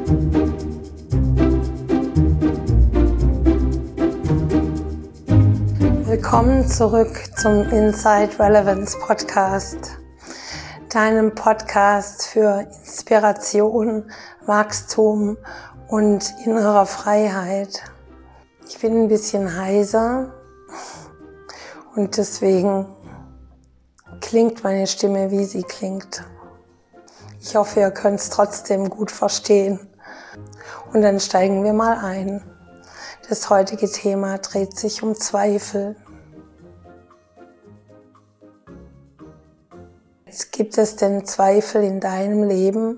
Willkommen zurück zum Inside Relevance Podcast, deinem Podcast für Inspiration, Wachstum und innerer Freiheit. Ich bin ein bisschen heiser und deswegen klingt meine Stimme, wie sie klingt. Ich hoffe, ihr könnt es trotzdem gut verstehen. Und dann steigen wir mal ein. Das heutige Thema dreht sich um Zweifel. Gibt es denn Zweifel in deinem Leben?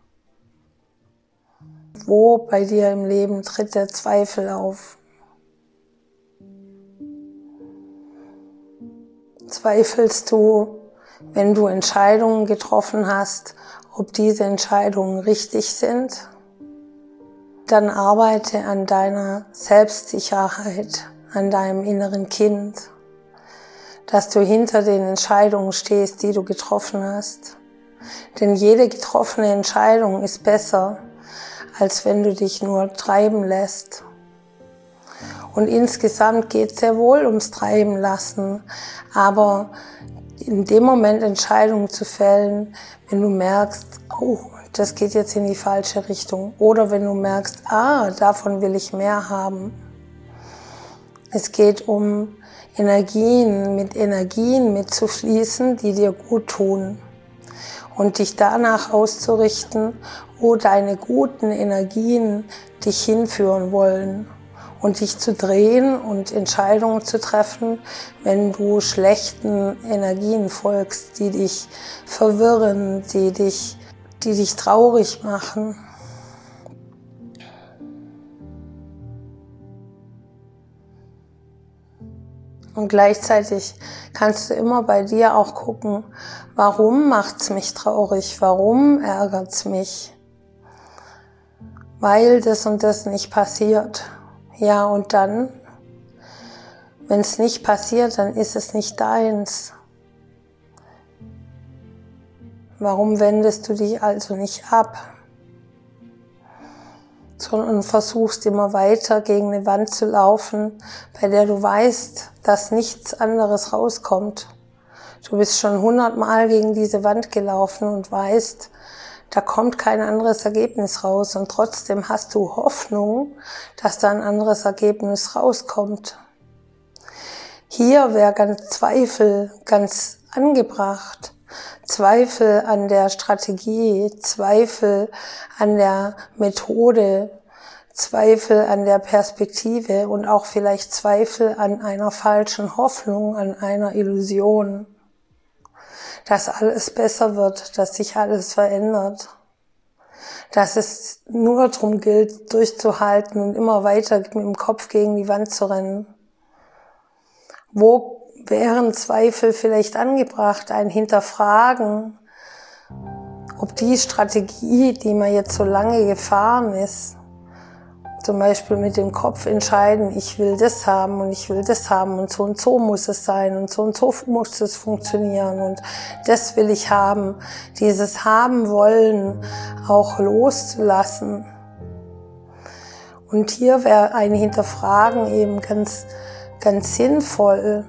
Wo bei dir im Leben tritt der Zweifel auf? Zweifelst du, wenn du Entscheidungen getroffen hast, ob diese Entscheidungen richtig sind? Dann arbeite an deiner Selbstsicherheit, an deinem inneren Kind, dass du hinter den Entscheidungen stehst, die du getroffen hast. Denn jede getroffene Entscheidung ist besser, als wenn du dich nur treiben lässt. Und insgesamt geht es sehr wohl ums Treiben lassen, aber in dem Moment Entscheidungen zu fällen, wenn du merkst, oh, das geht jetzt in die falsche Richtung. Oder wenn du merkst, davon will ich mehr haben. Es geht um Energien mitzufließen, die dir gut tun. Und dich danach auszurichten, wo deine guten Energien dich hinführen wollen. Und dich zu drehen und Entscheidungen zu treffen, wenn du schlechten Energien folgst, die dich verwirren, die dich traurig machen. Und gleichzeitig kannst du immer bei dir auch gucken, warum macht's mich traurig, warum ärgert's mich? Weil das und das nicht passiert. Ja, und dann, wenn es nicht passiert, dann ist es nicht deins. Warum wendest du dich also nicht ab, sondern versuchst immer weiter gegen eine Wand zu laufen, bei der du weißt, dass nichts anderes rauskommt. Du bist schon 100-mal gegen diese Wand gelaufen und weißt, da kommt kein anderes Ergebnis raus und trotzdem hast du Hoffnung, dass da ein anderes Ergebnis rauskommt. Hier wäre Zweifel ganz angebracht. Zweifel an der Strategie, Zweifel an der Methode, Zweifel an der Perspektive und auch vielleicht Zweifel an einer falschen Hoffnung, an einer Illusion. Dass alles besser wird, dass sich alles verändert. Dass es nur darum gilt, durchzuhalten und immer weiter mit dem Kopf gegen die Wand zu rennen. Wo wären Zweifel vielleicht angebracht? Ein Hinterfragen, ob die Strategie, die man jetzt so lange gefahren ist, zum Beispiel mit dem Kopf entscheiden, ich will das haben und ich will das haben und so muss es sein und so muss es funktionieren und das will ich haben. Dieses Haben wollen auch loszulassen. Und hier wäre ein Hinterfragen eben ganz sinnvoll.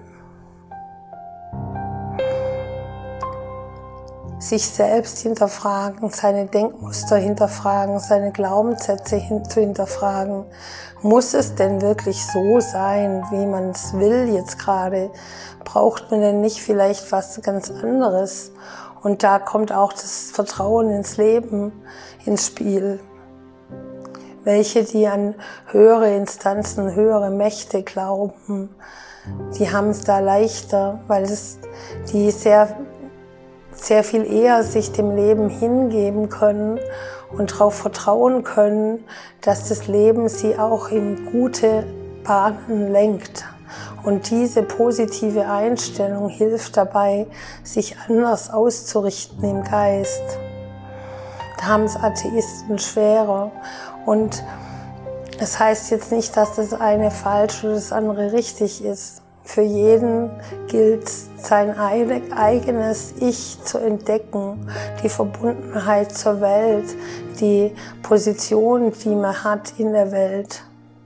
Sich selbst hinterfragen, seine Denkmuster hinterfragen, seine Glaubenssätze zu hinterfragen. Muss es denn wirklich so sein, wie man es will jetzt gerade? Braucht man denn nicht vielleicht was ganz anderes? Und da kommt auch das Vertrauen ins Leben ins Spiel. Welche, die an höhere Instanzen, höhere Mächte glauben, die haben es da leichter, weil die sehr viel eher sich dem Leben hingeben können und darauf vertrauen können, dass das Leben sie auch in gute Bahnen lenkt. Und diese positive Einstellung hilft dabei, sich anders auszurichten im Geist. Da haben es Atheisten schwerer. Und es heißt jetzt nicht, dass das eine falsch oder das andere richtig ist. Für jeden gilt sein eigenes Ich zu entdecken, die Verbundenheit zur Welt, die Position, die man hat in der Welt.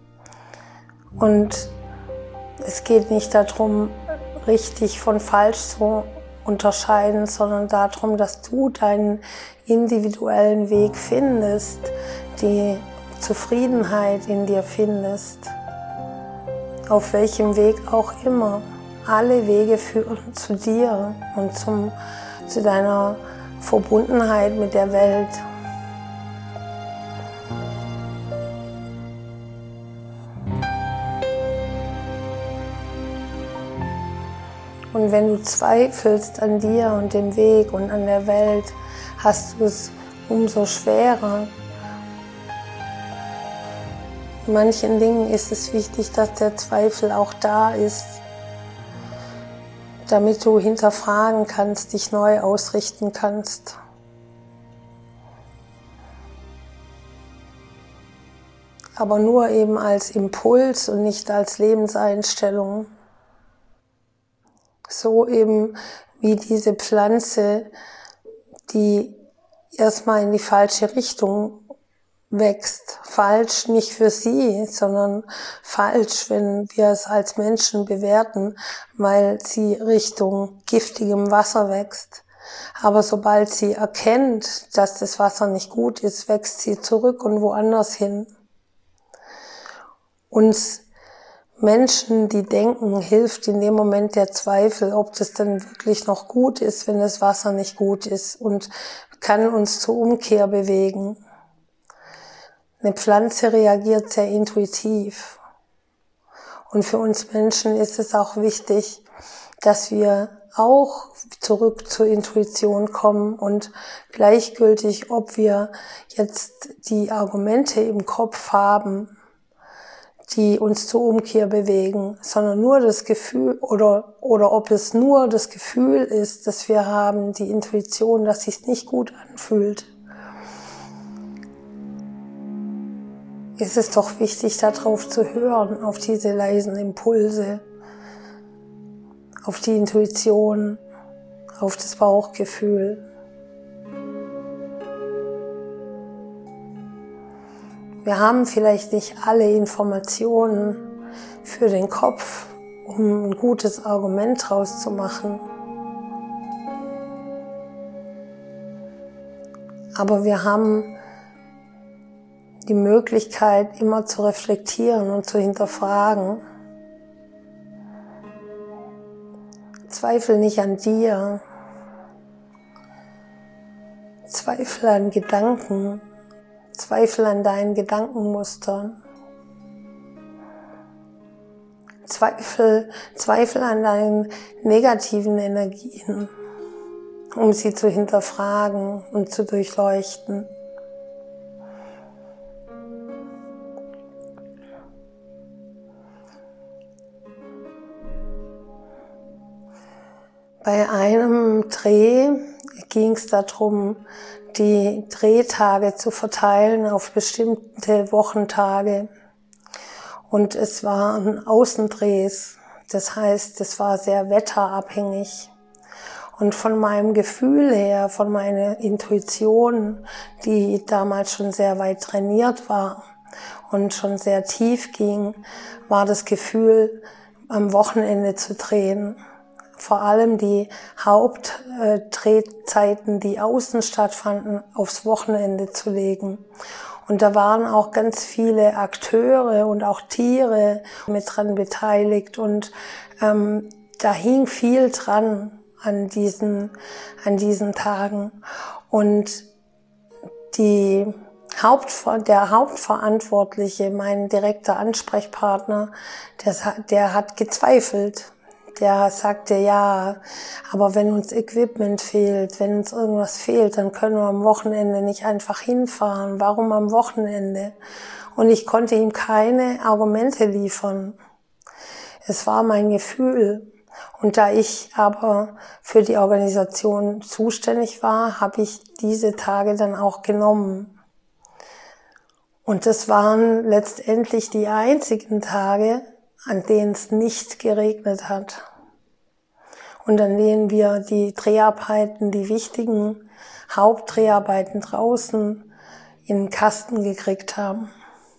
Und es geht nicht darum, richtig von falsch zu unterscheiden, sondern darum, dass du deinen individuellen Weg findest, die Zufriedenheit in dir findest. Auf welchem Weg auch immer. Alle Wege führen zu dir und zu deiner Verbundenheit mit der Welt. Und wenn du zweifelst an dir und dem Weg und an der Welt, hast du es umso schwerer. In manchen Dingen ist es wichtig, dass der Zweifel auch da ist, damit du hinterfragen kannst, dich neu ausrichten kannst. Aber nur eben als Impuls und nicht als Lebenseinstellung. So eben wie diese Pflanze, die erstmal in die falsche Richtung wächst. Falsch nicht für sie, sondern falsch, wenn wir es als Menschen bewerten, weil sie Richtung giftigem Wasser wächst. Aber sobald sie erkennt, dass das Wasser nicht gut ist, wächst sie zurück und woanders hin. Uns Menschen, die denken, hilft in dem Moment der Zweifel, ob das dann wirklich noch gut ist, wenn das Wasser nicht gut ist, und kann uns zur Umkehr bewegen. Eine Pflanze reagiert sehr intuitiv. Und für uns Menschen ist es auch wichtig, dass wir auch zurück zur Intuition kommen und gleichgültig, ob wir jetzt die Argumente im Kopf haben, die uns zur Umkehr bewegen, sondern nur das Gefühl oder ob es nur das Gefühl ist, dass wir haben, die Intuition, dass es sich nicht gut anfühlt. Es ist doch wichtig, darauf zu hören, auf diese leisen Impulse, auf die Intuition, auf das Bauchgefühl. Wir haben vielleicht nicht alle Informationen für den Kopf, um ein gutes Argument draus zu machen. Aber wir haben die Möglichkeit, immer zu reflektieren und zu hinterfragen. Zweifel nicht an dir. Zweifel an Gedanken. Zweifel an deinen Gedankenmustern. Zweifel an deinen negativen Energien, um sie zu hinterfragen und zu durchleuchten. Bei einem Dreh ging es darum, die Drehtage zu verteilen auf bestimmte Wochentage. Und es waren Außendrehs. Das heißt, es war sehr wetterabhängig. Und von meinem Gefühl her, von meiner Intuition, die damals schon sehr weit trainiert war und schon sehr tief ging, war das Gefühl, am Wochenende zu drehen. Vor allem die Hauptdrehzeiten, die außen stattfanden, aufs Wochenende zu legen. Und da waren auch ganz viele Akteure und auch Tiere mit dran beteiligt. Und da hing viel dran an diesen Tagen. Und der Hauptverantwortliche, mein direkter Ansprechpartner, der hat gezweifelt. Der sagte, ja, aber wenn uns Equipment fehlt, wenn uns irgendwas fehlt, dann können wir am Wochenende nicht einfach hinfahren. Warum am Wochenende? Und ich konnte ihm keine Argumente liefern. Es war mein Gefühl. Und da ich aber für die Organisation zuständig war, habe ich diese Tage dann auch genommen. Und das waren letztendlich die einzigen Tage, an denen es nicht geregnet hat und an denen wir die Dreharbeiten, die wichtigen Hauptdreharbeiten draußen in den Kasten gekriegt haben.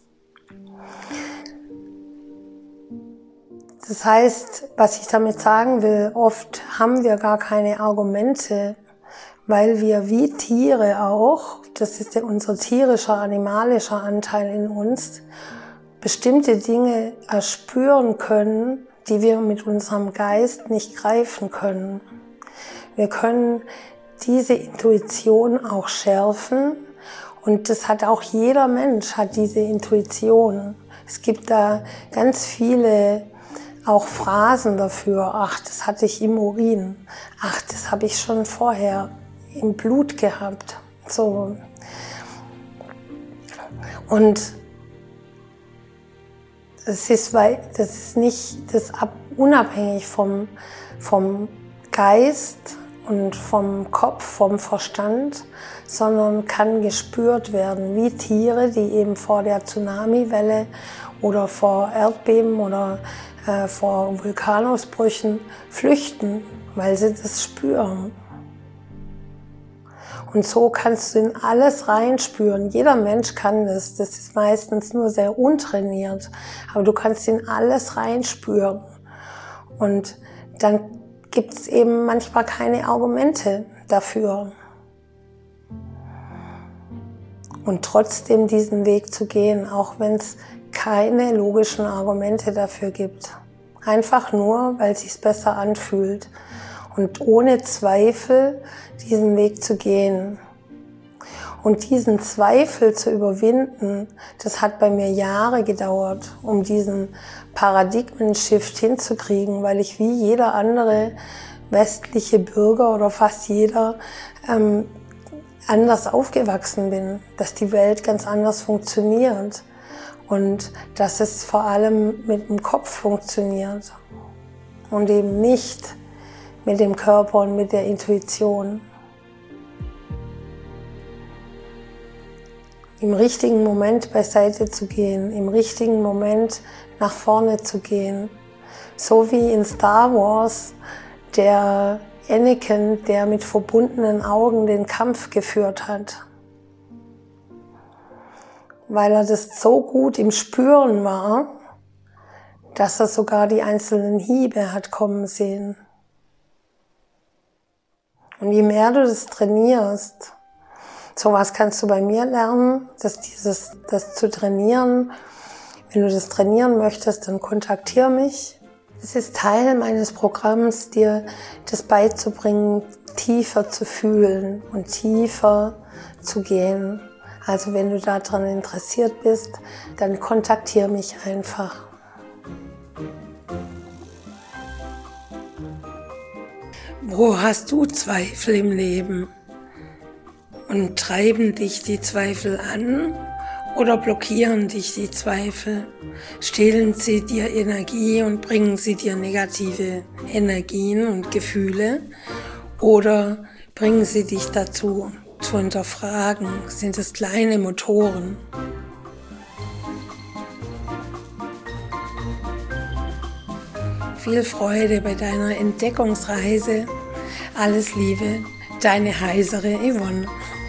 Das heißt, was ich damit sagen will, oft haben wir gar keine Argumente, weil wir wie Tiere auch, das ist ja unser tierischer, animalischer Anteil in uns, bestimmte Dinge erspüren können, die wir mit unserem Geist nicht greifen können. Wir können diese Intuition auch schärfen und das hat auch jeder Mensch, hat diese Intuition. Es gibt da ganz viele auch Phrasen dafür. Ach, das hatte ich im Urin. Ach, das habe ich schon vorher im Blut gehabt. So. Und das ist nicht unabhängig vom Geist und vom Kopf, vom Verstand, sondern kann gespürt werden, wie Tiere, die eben vor der Tsunamiwelle oder vor Erdbeben oder vor Vulkanausbrüchen flüchten, weil sie das spüren. Und so kannst du in alles reinspüren. Jeder Mensch kann das. Das ist meistens nur sehr untrainiert. Aber du kannst in alles reinspüren. Und dann gibt es eben manchmal keine Argumente dafür. Und trotzdem diesen Weg zu gehen, auch wenn es keine logischen Argumente dafür gibt. Einfach nur, weil es sich besser anfühlt. Und ohne Zweifel diesen Weg zu gehen. Und diesen Zweifel zu überwinden, das hat bei mir Jahre gedauert, um diesen Paradigmen-Shift hinzukriegen, weil ich wie jeder andere westliche Bürger oder fast jeder anders aufgewachsen bin, dass die Welt ganz anders funktioniert. Und dass es vor allem mit dem Kopf funktioniert und eben nicht mit dem Körper und mit der Intuition. Im richtigen Moment beiseite zu gehen, im richtigen Moment nach vorne zu gehen. So wie in Star Wars der Anakin, der mit verbundenen Augen den Kampf geführt hat. Weil er das so gut im Spüren war, dass er sogar die einzelnen Hiebe hat kommen sehen. Und je mehr du das trainierst, sowas kannst du bei mir lernen, das zu trainieren. Wenn du das trainieren möchtest, dann kontaktiere mich. Es ist Teil meines Programms, dir das beizubringen, tiefer zu fühlen und tiefer zu gehen. Also wenn du daran interessiert bist, dann kontaktiere mich einfach. Wo hast du Zweifel im Leben? Und treiben dich die Zweifel an oder blockieren dich die Zweifel? Stehlen sie dir Energie und bringen sie dir negative Energien und Gefühle? Oder bringen sie dich dazu, zu hinterfragen? Sind es kleine Motoren? Viel Freude bei deiner Entdeckungsreise. Alles Liebe, deine heisere Yvonne.